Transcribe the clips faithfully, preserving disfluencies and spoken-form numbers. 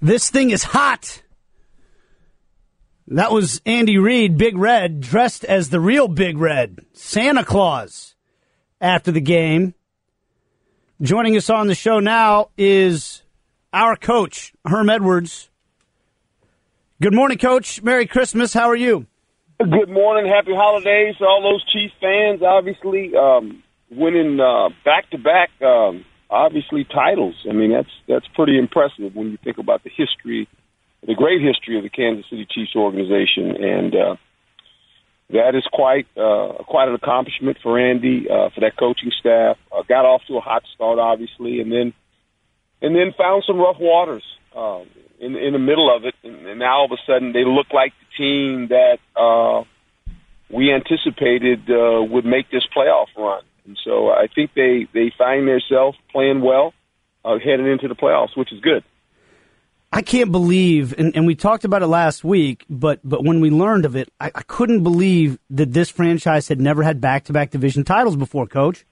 This thing is hot. That was Andy Reid, Big Red, dressed as the real Big Red, Santa Claus, after the game. Joining us on the show now is our coach, Herm Edwards. Good morning, Coach. Merry Christmas. How are you? Good morning. Happy holidays to all those Chiefs fans. Obviously, um, winning uh, back-to-back, um, obviously, titles. I mean, that's that's pretty impressive when you think about the history, the great history of the Kansas City Chiefs organization. And uh, that is quite uh, quite an accomplishment for Andy, uh, for that coaching staff. Uh, got off to a hot start, obviously, and then and then found some rough waters um, in, in the middle of it. And, and now, all of a sudden, they look like the team that uh, we anticipated uh, would make this playoff run. And so I think they, they find themselves playing well uh, heading into the playoffs, which is good. I can't believe, and, and we talked about it last week, but but when we learned of it, I, I couldn't believe that this franchise had never had back-to-back division titles before, Coach.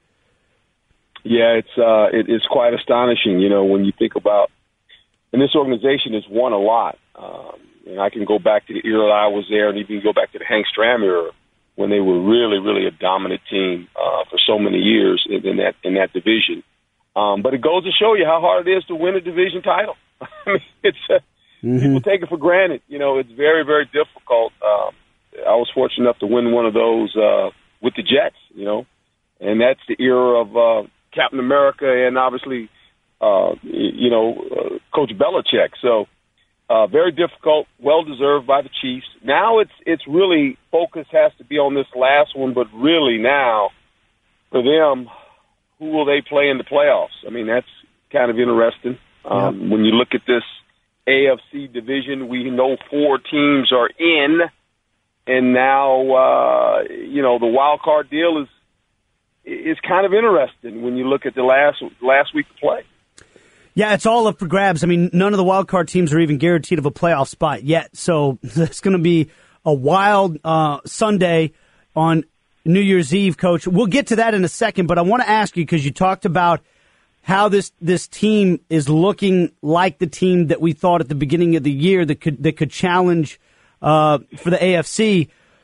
Yeah, it's uh, it, it's quite astonishing, you know, when you think about, and this organization has won a lot. Um, and I can go back to the era that I was there, and even go back to the Hank Stram era, when they were really, really a dominant team uh, for so many years in, in that in that division. Um, but it goes to show you how hard it is to win a division title. I mean, it's uh, mm-hmm. people take it for granted. You know, it's very, very difficult. Um, I was fortunate enough to win one of those uh, with the Jets. You know, and that's the era of uh, Captain America and obviously, uh, you know, uh, Coach Belichick. So. Uh, very difficult, well-deserved by the Chiefs. Now it's it's really focus has to be on this last one, but really now for them, who will they play in the playoffs? I mean, that's kind of interesting. Um, yeah. When you look at this A F C division, we know four teams are in, and now uh, you know the wild card deal is is kind of interesting when you look at the last last week of play. Yeah, it's all up for grabs. I mean, none of the wild card teams are even guaranteed of a playoff spot yet. So it's going to be a wild uh, Sunday on New Year's Eve, Coach. We'll get to that in a second, but I want to ask you, because you talked about how this this team is looking like the team that we thought at the beginning of the year that could that could challenge uh, for the A F C.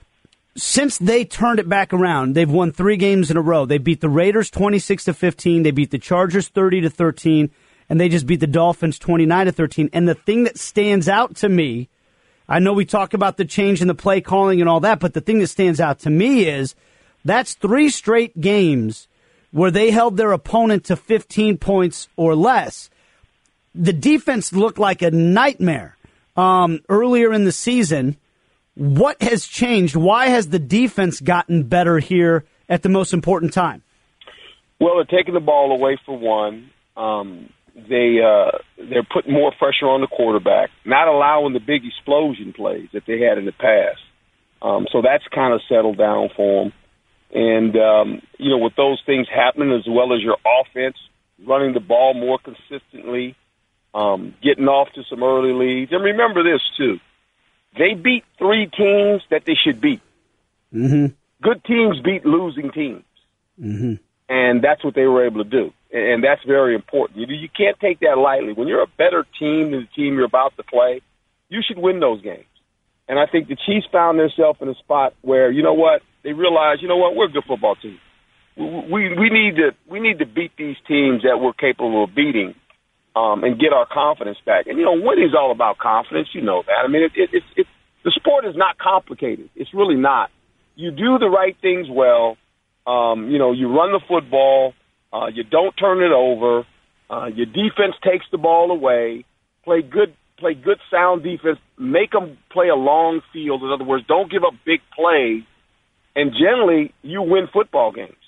Since they turned it back around, they've won three games in a row. They beat the Raiders twenty-six to fifteen. They beat the Chargers thirty to thirteen. And they just beat the Dolphins twenty-nine to thirteen. And the thing that stands out to me, I know we talk about the change in the play calling and all that, but the thing that stands out to me is that's three straight games where they held their opponent to fifteen points or less. The defense looked like a nightmare um, earlier in the season. What has changed? Why has the defense gotten better here at the most important time? Well, they're taking the ball away for one. Um They uh, they're putting more pressure on the quarterback, not allowing the big explosion plays that they had in the past. Um, so that's kind of settled down for them. And um, you know, with those things happening, as well as your offense running the ball more consistently, um, getting off to some early leads. And remember this too: they beat three teams that they should beat. Mm-hmm. Good teams beat losing teams, mm-hmm. and that's what they were able to do. And that's very important. You, you can't take that lightly. When you're a better team than the team you're about to play, you should win those games. And I think the Chiefs found themselves in a spot where, you know what, they realized, you know what, we're a good football team. We we need to we need to beat these teams that we're capable of beating, um, and get our confidence back. And you know, winning is all about confidence. You know that. I mean, it, it, it, it, the sport is not complicated. It's really not. You do the right things well. Um, you know, you run the football. Uh, you don't turn it over. Uh, your defense takes the ball away. Play good, play good, sound defense. Make them play a long field. In other words, don't give up big plays. And generally, you win football games.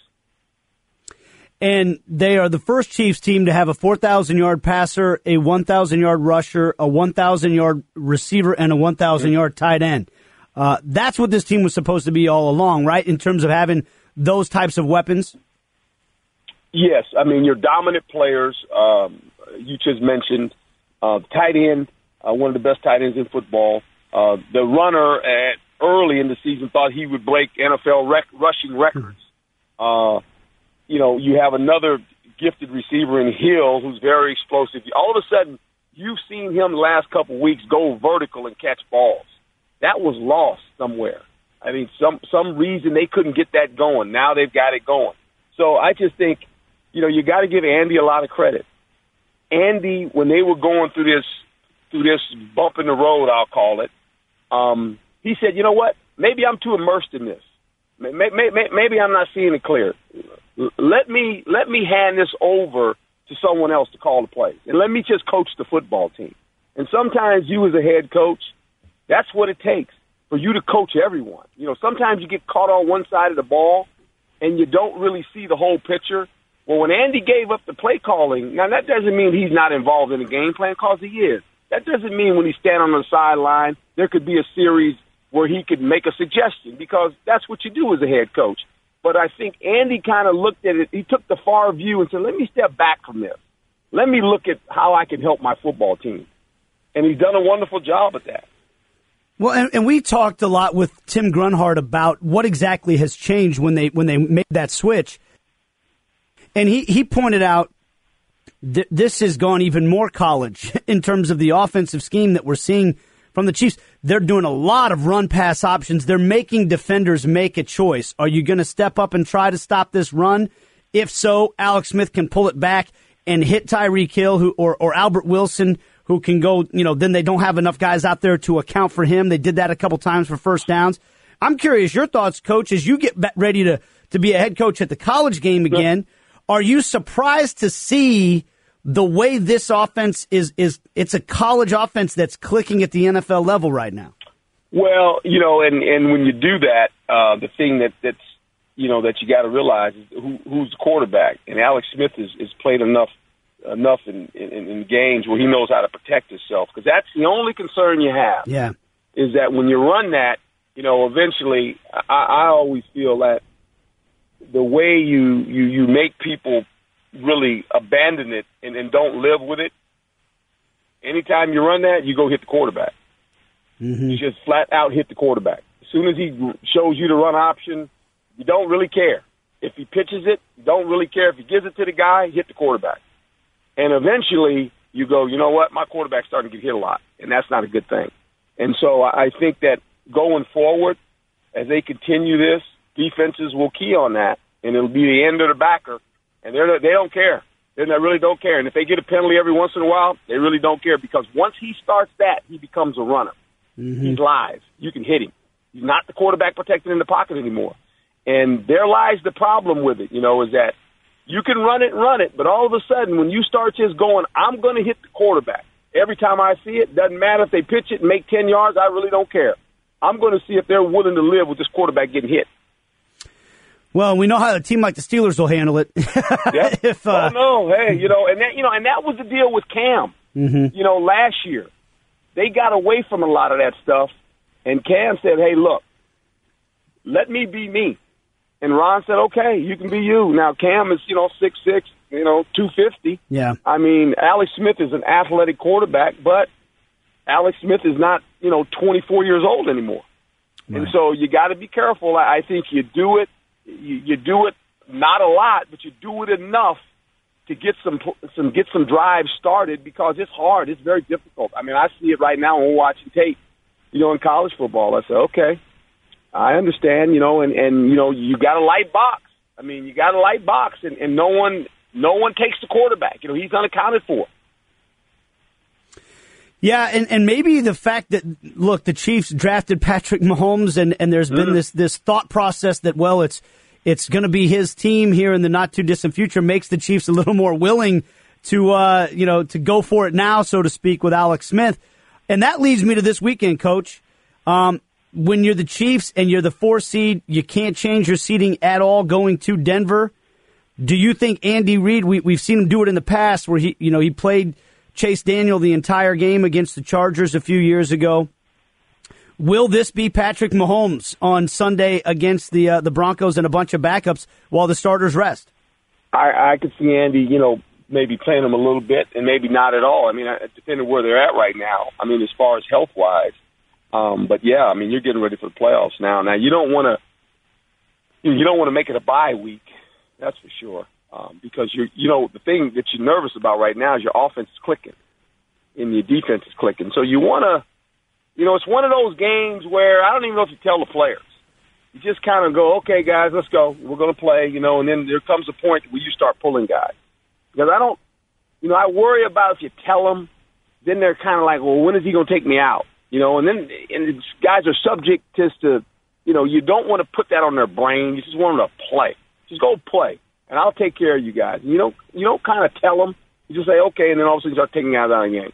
And they are the first Chiefs team to have a four thousand yard passer, a one thousand yard rusher, a one thousand yard receiver, and a one thousand yard tight end. Uh, that's what this team was supposed to be all along, right, in terms of having those types of weapons? Yes, I mean, your dominant players, um, you just mentioned, uh, tight end, uh, one of the best tight ends in football. Uh, the runner at early in the season thought he would break N F L rec- rushing records. Uh, you know, you have another gifted receiver in Hill who's very explosive. All of a sudden, you've seen him the last couple of weeks go vertical and catch balls. That was lost somewhere. I mean, some some reason they couldn't get that going. Now they've got it going. So I just think, you know, you got to give Andy a lot of credit. Andy, when they were going through this through this bump in the road, I'll call it, um, he said, you know what? Maybe I'm too immersed in this. Maybe I'm not seeing it clear. Let me let me hand this over to someone else to call the plays, and let me just coach the football team. And sometimes you as a head coach, that's what it takes for you to coach everyone. You know, sometimes you get caught on one side of the ball, and you don't really see the whole picture. Well, when Andy gave up the play calling, now that doesn't mean he's not involved in the game plan, because he is. That doesn't mean when he's standing on the sideline, there could be a series where he could make a suggestion, because that's what you do as a head coach. But I think Andy kind of looked at it. He took the far view and said, let me step back from this. Let me look at how I can help my football team. And he's done a wonderful job at that. Well, and, and we talked a lot with Tim Grunhard about what exactly has changed when they when they made that switch. And he, he pointed out th- this has gone even more college in terms of the offensive scheme that we're seeing from the Chiefs. They're doing a lot of run-pass options. They're making defenders make a choice. Are you going to step up and try to stop this run? If so, Alex Smith can pull it back and hit Tyreek Hill who, or, or Albert Wilson, who can go, you know, then they don't have enough guys out there to account for him. They did that a couple times for first downs. I'm curious, your thoughts, Coach, as you get ready to, to be a head coach at the college game again. Are you surprised to see the way this offense is, is it's a college offense that's clicking at the N F L level right now? Well, you know, and, and when you do that, uh, the thing that, that's, you know, that you got to realize is who, who's the quarterback. And Alex Smith has, has played enough enough in, in, in games where he knows how to protect himself, because that's the only concern you have. Yeah, is that when you run that, you know, eventually I, I always feel that the way you, you, you make people really abandon it and, and don't live with it, anytime you run that, you go hit the quarterback. Mm-hmm. You just flat out hit the quarterback. As soon as he shows you the run option, you don't really care. If he pitches it, you don't really care. If he gives it to the guy, hit the quarterback. And eventually you go, you know what, my quarterback's starting to get hit a lot, and that's not a good thing. And so I think that going forward, as they continue this, defenses will key on that, and it'll be the end of the backer, and they're, they don't care. They really don't care. And if they get a penalty every once in a while, they really don't care, because once he starts that, he becomes a runner. Mm-hmm. He's live. You can hit him. He's not the quarterback protected in the pocket anymore. And there lies the problem with it, you know, is that you can run it and run it, but all of a sudden when you start just going, I'm going to hit the quarterback. Every time I see it, doesn't matter if they pitch it and make ten yards, I really don't care. I'm going to see if they're willing to live with this quarterback getting hit. Well, we know how a team like the Steelers will handle it. Yeah. if, uh... Oh no, hey, you know, and that, you know, and that was the deal with Cam. Mm-hmm. You know, last year they got away from a lot of that stuff, and Cam said, "Hey, look, let me be me." And Ron said, "Okay, you can be you." Now Cam is, you know, six six, you know, two fifty. Yeah. I mean, Alex Smith is an athletic quarterback, but Alex Smith is not, you know, twenty-four years old anymore. Right. And so you got to be careful. I think you do it. You, you do it not a lot, but you do it enough to get some some get some drives started, because it's hard. It's very difficult. I mean, I see it right now when we're watching tape, you know, in college football. I say, okay, I understand, you know, and, and you know, you got a light box. I mean, you got a light box, and, and no one no one takes the quarterback. You know, he's unaccounted for. Yeah, and, and maybe the fact that, look, the Chiefs drafted Patrick Mahomes, and, and there's been mm. this, this thought process that, well, it's it's going to be his team here in the not-too-distant future, makes the Chiefs a little more willing to, uh, you know, to go for it now, so to speak, with Alex Smith. And that leads me to this weekend, Coach. Um, when you're the Chiefs and you're the four seed, you can't change your seeding at all going to Denver. Do you think Andy Reid, we, we've seen him do it in the past where he, you know, he played Chase Daniel the entire game against the Chargers a few years ago. Will this be Patrick Mahomes on Sunday against the uh, the Broncos and a bunch of backups while the starters rest? I, I could see Andy, you know, maybe playing them a little bit and maybe not at all. I mean, it depends on where they're at right now. I mean, as far as health-wise. Um, but, yeah, I mean, you're getting ready for the playoffs now. Now, you don't want to you don't want to make it a bye week, that's for sure. Um, because, you're, you know, the thing that you're nervous about right now is your offense is clicking. and your defense is clicking. So you want to, you know, it's one of those games where I don't even know if you tell the players. You just kind of go, okay, guys, let's go. We're going to play, you know, and then there comes a point where you start pulling guys. Because I don't, you know, I worry about if you tell them, then they're kind of like, well, when is he going to take me out? You know, and then and guys are subject just to, you know, you don't want to put that on their brain. You just want them to play. Just go play, and I'll take care of you guys. You don't, you don't kind of tell them. You just say, okay, and then all of a sudden you start taking out of the game.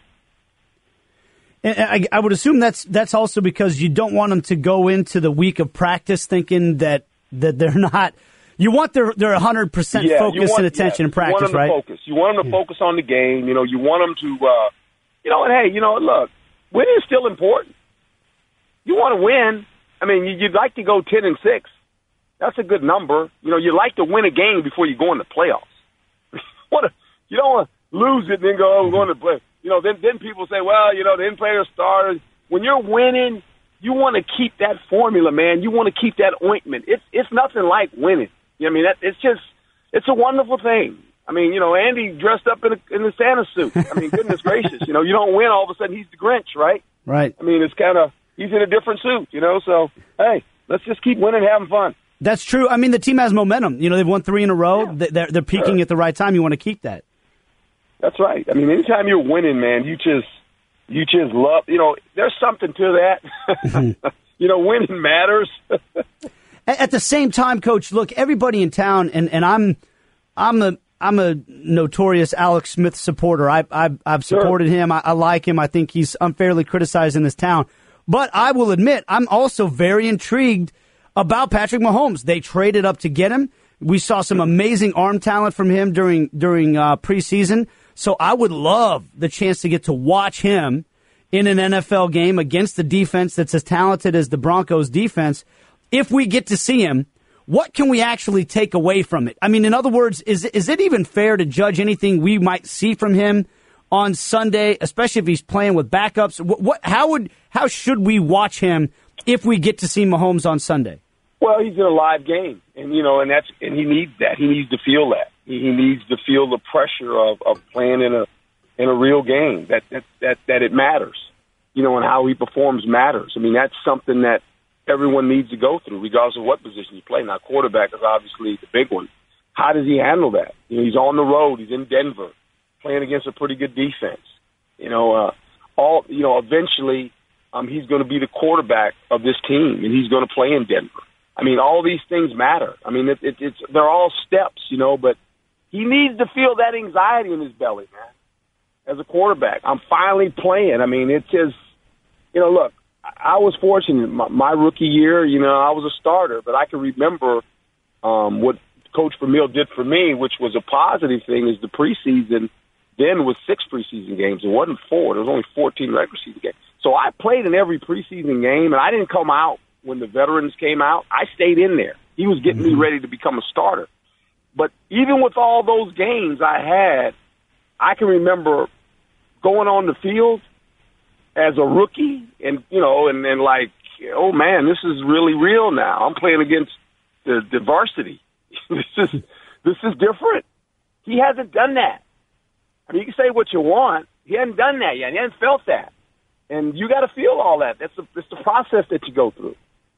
And I, I would assume that's that's also because you don't want them to go into the week of practice thinking that, that they're not. You want their their one hundred percent yeah, focus want, and attention yeah, in practice, you want them right? To focus. You want them to yeah. focus on the game. You know, you want them to, uh, you know, and hey, you know, look, winning is still important. You want to win. I mean, you'd like to go ten and six. That's a good number. You know, you'd like to win a game before you go in the playoffs. What? A, you don't want to lose it and then go, oh, we're going to play. You know, then then people say, well, you know, they didn't play their starters. When you're winning, you want to keep that formula, man. You want to keep that ointment. It's it's nothing like winning. You know what I mean? That, it's just, it's a wonderful thing. I mean, you know, Andy dressed up in a, in the Santa suit. I mean, goodness gracious. You know, you don't win, all of a sudden he's the Grinch, right? Right. I mean, it's kind of, he's in a different suit, you know, so, hey, let's just keep winning and having fun. That's true. I mean, the team has momentum. You know, they've won three in a row. Yeah. They're, they're peaking sure. at the right time. You want to keep that. That's right. I mean, anytime you're winning, man, you just, you just love, you know, there's something to that. You know, winning matters. At the same time, Coach, look, everybody in town, and, and I'm, I'm a, I'm a notorious Alex Smith supporter. I, I, I've supported sure. him. I, I like him. I think he's unfairly criticized in this town. But I will admit, I'm also very intrigued about Patrick Mahomes. They traded up to get him. We saw some amazing arm talent from him during during uh, preseason. So I would love the chance to get to watch him in an N F L game against the defense that's as talented as the Broncos defense. If we get to see him, what can we actually take away from it? I mean, in other words, is is it even fair to judge anything we might see from him on Sunday, especially if he's playing with backups? What, what how would how should we watch him if we get to see Mahomes on Sunday? Well, he's in a live game, and you know, and that's and he needs that. He needs to feel that. He, he needs to feel the pressure of, of playing in a in a real game. That that that that it matters, you know, and how he performs matters. I mean, that's something that everyone needs to go through, regardless of what position you play. Now, quarterback is obviously the big one. How does he handle that? You know, he's on the road. He's in Denver, playing against a pretty good defense. You know, uh, all you know, eventually, um, he's going to be the quarterback of this team, and he's going to play in Denver. I mean, all these things matter. I mean, it, it, it's they're all steps, you know, but he needs to feel that anxiety in his belly, man, as a quarterback. I'm finally playing. I mean, it's just, you know, look, I was fortunate. My, my rookie year, you know, I was a starter, but I can remember um, what Coach Vermeil did for me, which was a positive thing, is the preseason then was six preseason games. It wasn't four. There was only fourteen regular season games. So I played in every preseason game, and I didn't come out when the veterans came out. I stayed in there. He was getting mm-hmm. me ready to become a starter. But even with all those games I had, I can remember going on the field as a rookie and, you know, and then like, oh, man, this is really real now. I'm playing against the, the varsity. this is this is different. He hasn't done that. I mean, you can say what you want. He hasn't done that yet. He hasn't felt that. And you got to feel all that. That's the, that's the process that you go through.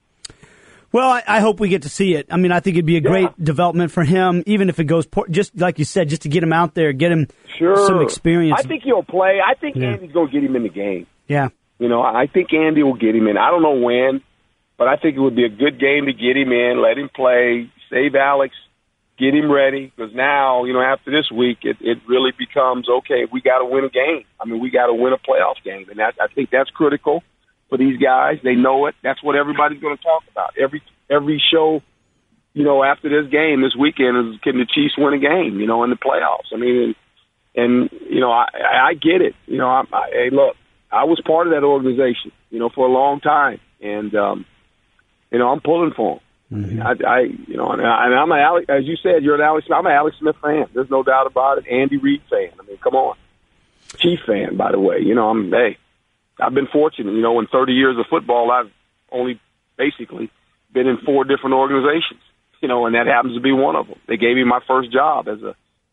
Well, I, I hope we get to see it. I mean, I think it'd be a great yeah. development for him, even if it goes, poor, just like you said, just to get him out there, get him sure. some experience. I think he'll play. I think yeah. Andy's going to get him in the game. Yeah. You know, I think Andy will get him in. I don't know when, but I think it would be a good game to get him in, let him play, save Alex, get him ready, because now, you know, after this week, it, it really becomes, okay, we got to win a game. I mean, we got to win a playoff game, and that, I think that's critical for these guys. They know it. That's what everybody's going to talk about. Every every show, you know, after this game this weekend is, can the Chiefs win a game, you know, in the playoffs? I mean, and, and you know, I, I get it. You know, I, I, hey, look, I was part of that organization, you know, for a long time, and, um, you know, I'm pulling for them. Mm-hmm. I, I, you know, and, I, and I'm an Alex, as you said, you're an Alex. I'm an Alex Smith fan. There's no doubt about it. Andy Reid fan. I mean, come on, Chief fan, by the way. You know, I'm hey, I've been fortunate. You know, in thirty years of football, I've only basically been in four different organizations. You know, and that happens to be one of them. They gave me my first job as a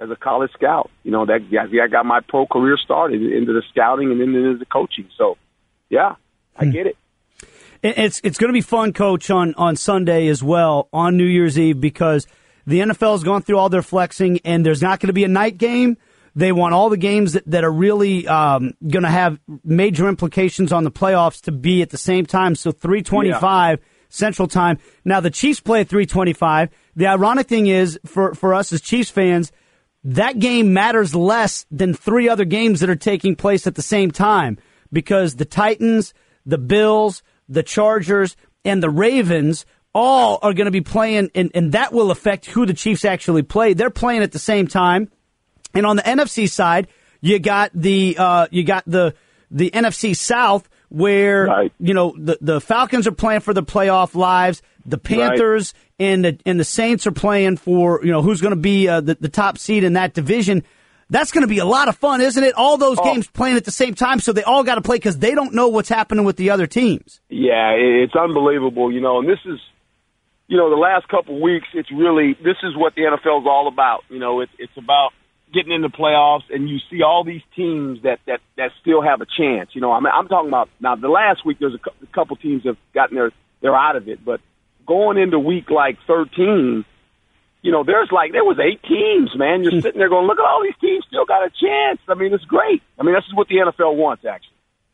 as a college scout. You know, that I got my pro career started into the scouting and then into the coaching. So, yeah, I get it. It's it's going to be fun, Coach, on, on Sunday as well, on New Year's Eve, because the N F L has gone through all their flexing, and there's not going to be a night game. They want all the games that, that are really um, going to have major implications on the playoffs to be at the same time. So three twenty-five yeah. Central Time. Now, the Chiefs play at three twenty-five. The ironic thing is, for, for us as Chiefs fans, that game matters less than three other games that are taking place at the same time, because the Titans, the Bills, the Chargers, and the Ravens all are going to be playing, and, and that will affect who the Chiefs actually play. They're playing at the same time. And on the N F C side, you got the uh, you got the the N F C South, where right. you know the, the Falcons are playing for the playoff lives. The Panthers right. and the and the Saints are playing for you know who's going to be uh, the the top seed in that division. That's going to be a lot of fun, isn't it? All those oh. games playing at the same time, so they all got to play because they don't know what's happening with the other teams. Yeah, it's unbelievable, you know. And this is, you know, the last couple of weeks. It's really this is what the N F L is all about. You know, it's it's about getting into playoffs, and you see all these teams that, that, that still have a chance. You know, I mean, I'm talking about now. The last week, there's a couple teams have gotten their they're out of it, but going into week like thirteen, you know, there's like there was eight teams. Man, you're sitting there going, look at all these teams still got a chance. I mean, it's great. I mean, this is what the N F L wants, actually.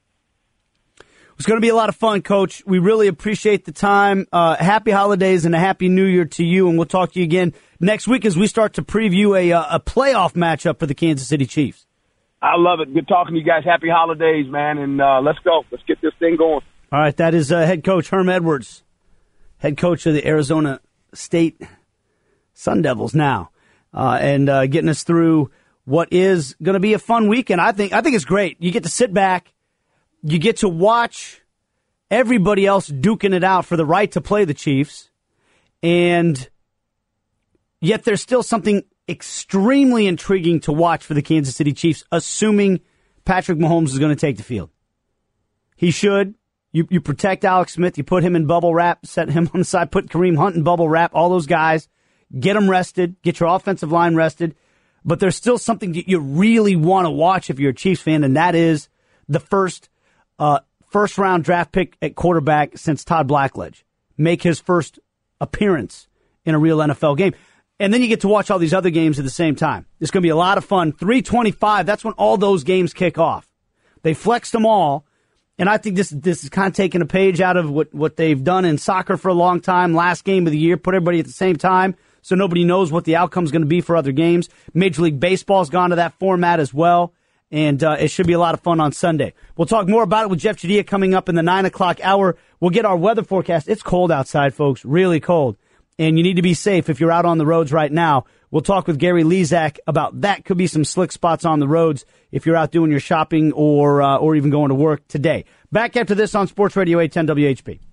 It's going to be a lot of fun, Coach. We really appreciate the time. Uh, happy holidays and a happy New Year to you, and we'll talk to you again next week as we start to preview a, a playoff matchup for the Kansas City Chiefs. I love it. Good talking to you guys. Happy holidays, man, and uh, let's go. Let's get this thing going. All right, that is uh, head coach Herm Edwards, head coach of the Arizona State Sun Devils now, uh, and uh, getting us through what is going to be a fun weekend. I think I think it's great. You get to sit back. You get to watch everybody else duking it out for the right to play the Chiefs, and yet there's still something extremely intriguing to watch for the Kansas City Chiefs, assuming Patrick Mahomes is going to take the field. He should. You you protect Alex Smith. You put him in bubble wrap, set him on the side, put Kareem Hunt in bubble wrap, all those guys. Get them rested. Get your offensive line rested. But there's still something that you really want to watch if you're a Chiefs fan, and that is the first Uh, first round draft pick at quarterback since Todd Blackledge make his first appearance in a real N F L game. And then you get to watch all these other games at the same time. It's going to be a lot of fun. three twenty-five, that's when all those games kick off. They flexed them all. And I think this, this is kind of taking a page out of what, what they've done in soccer for a long time. Last game of the year, put everybody at the same time so nobody knows what the outcome is going to be for other games. Major League Baseball's gone to that format as well. And uh, it should be a lot of fun on Sunday. We'll talk more about it with Jeff Chadiha coming up in the nine o'clock hour. We'll get our weather forecast. It's cold outside, folks, really cold. And you need to be safe if you're out on the roads right now. We'll talk with Gary Lezak about that. Could be some slick spots on the roads if you're out doing your shopping or uh, or even going to work today. Back after this on Sports Radio eight ten W H B.